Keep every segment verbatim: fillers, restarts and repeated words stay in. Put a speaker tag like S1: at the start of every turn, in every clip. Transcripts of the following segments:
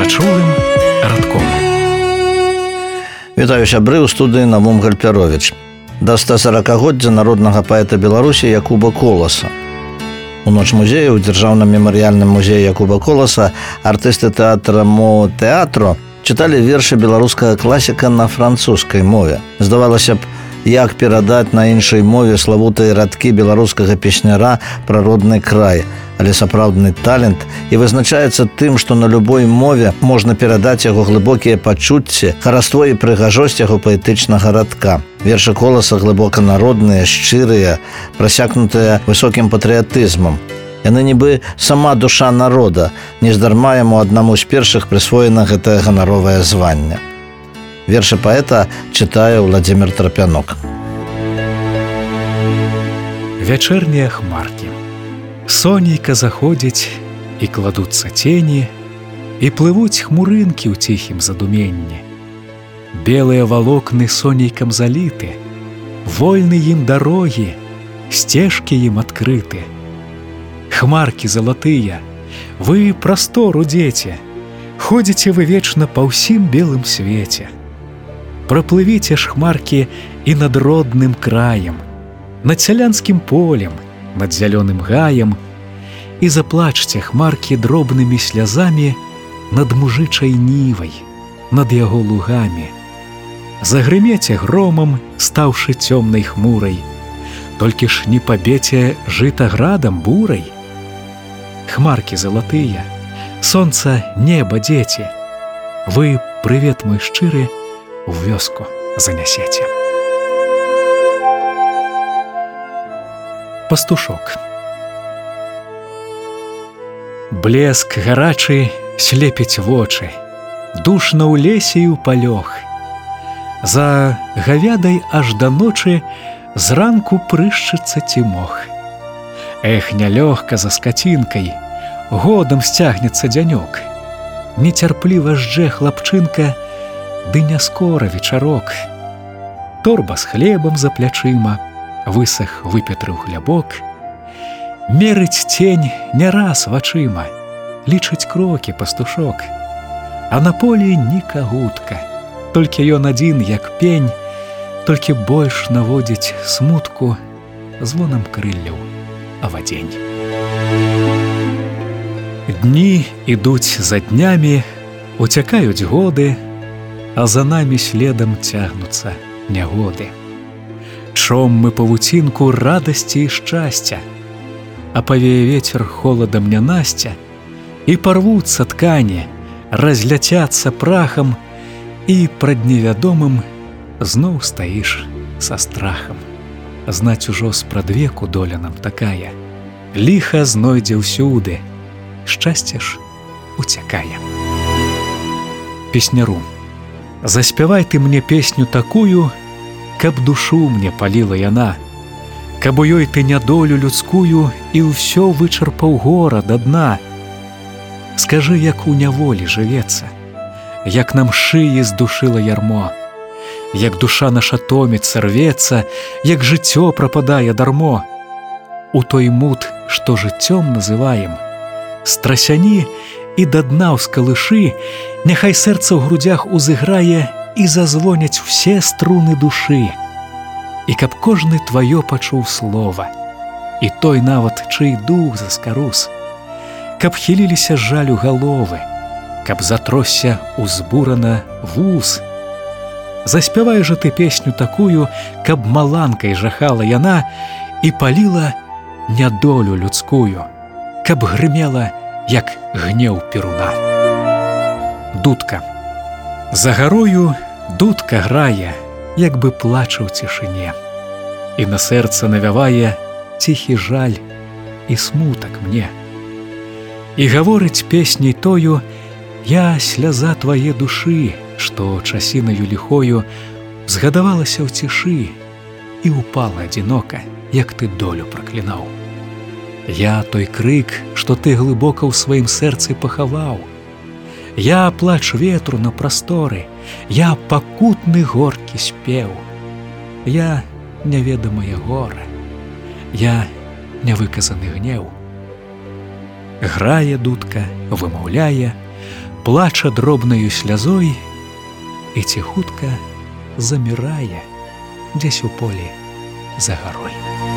S1: пачулым радком.
S2: Вітаю сябры, ў студыі Навум Гальпяровіч. Да стасаракагоддзя народнага паэта Беларусі Якуба Коласа. У ноч музея ў дзяржаўным мемарыяльным музеі Якуба Коласа артысты тэатра Мо Тэатро чыталі вершы беларускага класіка на французскай мове. Здавалася б, як перадаць на іншай мове славутыя радкі беларускага песняра пра родны край, але сапраўдны талент і вызначаецца тым, што на любой мове можна перадаць яго глыбокія пачуцці, хараство і прыгажосць яго паэтычнага радка. Вершы Коласа глыбока народныя, шчырыя, прасякнутыя высокім патрыятызмам. Яны нібы сама душа народа, нездарма яму аднаму з першых прысвоена гэтае ганаровае званне. Вершы паэта чытае Владзімір Трапянок.
S1: Вячэрнія хмаркі. Сонейка заходзіць, і кладуцца цені, і плывуць хмурынкі ў ціхім задуменні. Белыя валокны сонейкам заліты, вольны ім дарогі, сцежкі ім адкрыты. Хмаркі залатыя, вы прастору дзеці, ходзіце вы вечна па ўсім белым свеце. Праплывіце ж хмаркі і над родным краем, над сялянскім полем, над зялёным гаем, і заплачце хмаркі дробнымі слязамі над мужычай нівай, над яго лугамі. Загрымеце громам, стаўшы цёмнай хмурай, толькі ж не пабеце жыта градам бурай. Хмаркі залатыя, сонца, неба, дзеці, вы прывет мой шчыры у вёску занясеце. Пастушок. Блеск гарачы слепіць вочы, душна ў лесе і ў палёг. За гавядай аж да ночы зранку прышчыцца цімох. Эх, нялёгка за скацінкай, годам сцягнецца дзянёк. Нецярпліва ждзе хлапчынка, ды не скора вечарок. Торба з хлебам за плячыма, высах выпетрыў хлябок. Мерыць цень не раз вачыма, лічыць крокі пастушок. А на полі ні кагутка, толькі ён адзін, як пень, толькі больш наводзіць смутку звонам крылляў авадзень. Дні ідуць за днямі, уцякаюць годы, а за намі следам цягнуцца нягоды. Чом мы павуцінку радасці і шчасця, а павее вецер холадам нянасця, і парвуцца ткані, разляцяцца прахам, і прад невядомым зноў стаіш са страхам. Знаць ужо спрадвеку доля нам такая, ліха знойдзе ўсюды, шчасце ж уцякае. Песняру. Заспявай ты мне песню такую, каб душу мне паліла яна, каб у ёй ты нядолю людскую і ўсё вычарпаў гора да дна. Скажы, як у няволі жывецца, як нам шыі здушыла ярмо, як душа наша томіцца, рвецца, як жыццё прападае дармо. У той мут, што жыццём называем, страсяні і да дна ўскалышы, няхай сэрца ў грудзях узыграе і зазвоняць усе струны душы. І каб кожны тваё пачуў слова, і той нават чый дух заскарус, каб хіліліся жалю галовы, каб затросся узбурана вуз. Заспявай жа ты песню такую, каб маланкай жахала яна і паліла нядолю людскую, каб грымела, як гнеў перуна. Дудка. За гарою дудка грае, як бы плача ў цішыне, і на сэрца навявае ціхі жаль і смутак мне. І гаворыць песняй тою, я сляза твае душы, што часінаю ліхою згадавалася ў цішы і упала адзінока, як ты долю праклінаў. Я той крык, што ты глыбока ў сваім сэрцы пахаваў. Я плач ветру на прасторы, я пакутны горкі спеў. Я неведамае гора, я невыказаны гнеў. Грае дудка, вымаўляе, плача дробнаю слязой і ціхутка замірае дзесь у полі за гарой.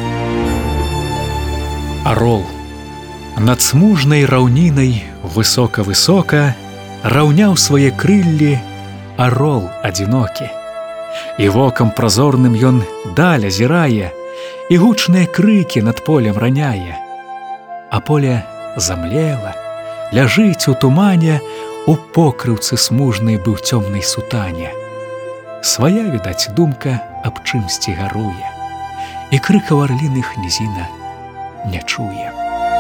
S1: Арол над смужнай раўнінай высока-высока раўняў свае крыллі арол адзінокі. І вокам празорным ён даль азірае, і гучныя крыкі над полем раняе. А поле замлела, ляжыць у тумане, у покрыўцы смужнай быў цёмнай сутане. Свая, відаць, думка аб чымсьці гаруе, і крыкаў арліных нізіна не чуе.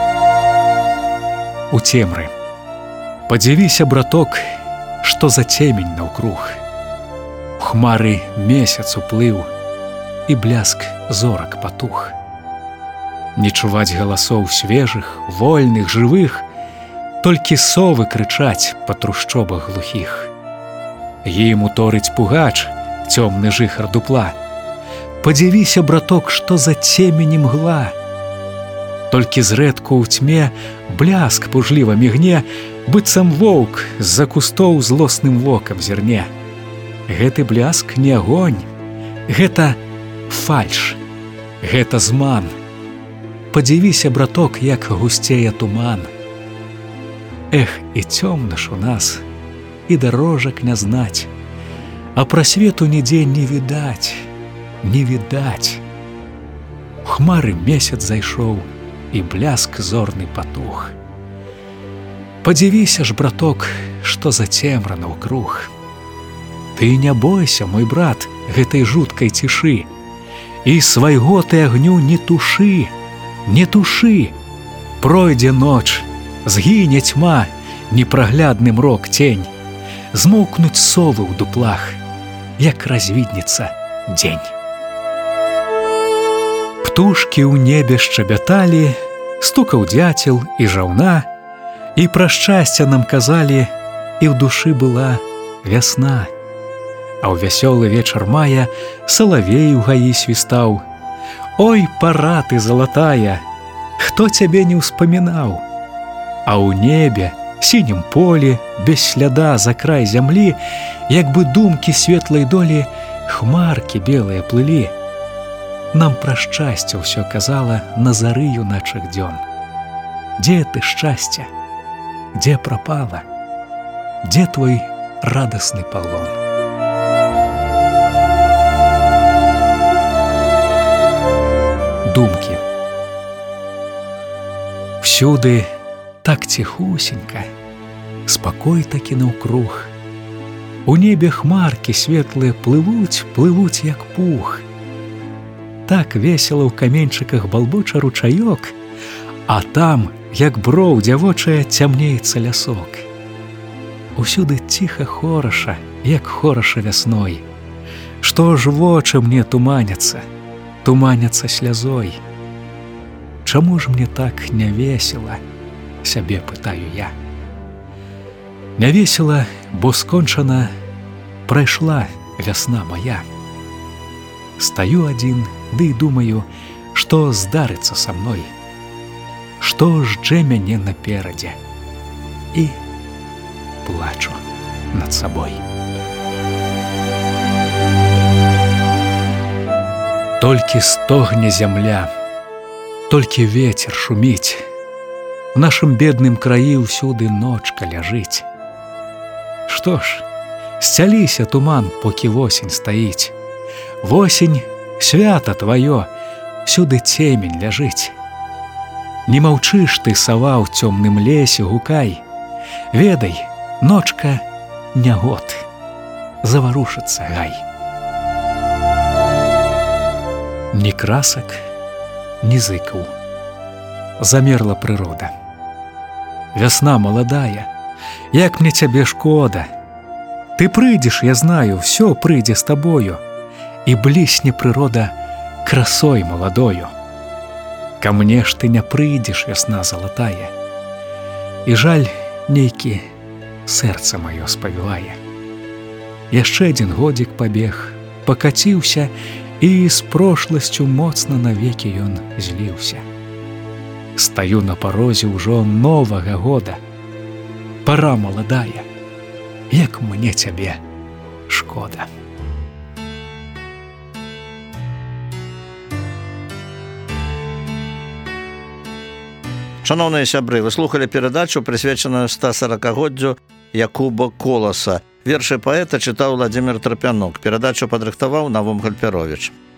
S1: У цемры падзівіся, браток, што за цемень наўкруг. У хмары месяц уплыў, і бляск зорак патух. Не чуваць галасоў свежых, вольных, жывых, толькі совы крычаць па трушчобах глухіх. Ім уторыць пугач, цёмны жыхар дупла. Падзівіся, браток, што за цемень мгла. Толькі зрэдку ў цьме бляск пужліва мігне, быццам воўк з-за кустоў злосным вокам зірне. Гэты бляск не агонь, гэта фальш, гэта зман. Падзівіся, браток, як гусцее туман. Эх, і цёмна ж у нас, і дарожак не знаць, а прасвету нідзе не відаць, не відаць. У хмары месяц зайшоў, і бляск зорны патух. Падзівіся ж, браток, што за цемра наўкруг. Ты не бойся, мой брат, гэтай жуткай цішы, і свайго ты агню не тушы, не тушы. Пройдзе ноч, згіне цьма, непраглядны мрок цень, змоўкнуць совы ў дуплах, як развіднецца дзень. Птушкі ў небе шчабяталі, стукаў дзяцел і жаўна, і пра шчасце нам казалі, і ў душы была вясна. А ў вясёлы вечар мая салавей у гаі свістаў. Ой, пара ты залатая, хто цябе не ўспамінаў? А ў небе, сінім полі, без сляда за край зямлі, як бы думкі светлай долі, хмаркі белыя плылі. Нам пра шчасце ўсё казала на зары юначых дзён. Дзе ты, шчасце? Дзе прапала? Дзе твой радасны палон? Думкі. Всюды так ціхусенька, спакой такі наўкруг. У небе хмаркі светлыя плывуць, плывуць як пух. Так весела ў каменьчыках балбоча ручаёк, а там, як броў дзявочая, цямнеецца лясок. Усюды ціха хораша, як хораша вясной. Што ж вочы мне туманяцца, туманяцца слязой. Чаму ж мне так не весела, сябе пытаю я. Не весела, бо скончана прайшла вясна моя. Стаю адзін, ды і думаю, што здарыцца са мной, што ждзе мяне наперадзе, і плачу над сабой. Толькі стогне зямля, толькі вецер шуміць, у нашым бедным краі ўсюды ночка ляжыць. Што ж, сцяліся туман, покі восень стаіць. Восень — свята тваё, всюды цемень ляжыць. Не маўчыш ты, сава, ў цёмным лесе гукай. Ведай, ночка не год, заварушыцца гай. Ні красак, ні зыкаў. Замерла прырода. Вясна маладая, як мне цябе шкода. Ты прыйдзеш, я знаю, всё прыйдзе з табою, і блісне прырода красой маладою. Ка мне ж ты не прыйдзеш, вясна залатая, і жаль нейкі сэрца маё спавівае. Яшчэ адзін годзік пабег, пакаціўся, і з прошласцю моцна навекі ён зліўся. Стаю на парозе ўжо новага года. Пара маладая, як мне цябе шкода.
S2: Шановныя сябры, вы слухали перадачу, прысвечаную ста сорокагоддзю Якуба Коласа. Вершы паэта чытаў Владзімір Трапянок. Перадачу падрыхтаваў Навум Гальпяровіч.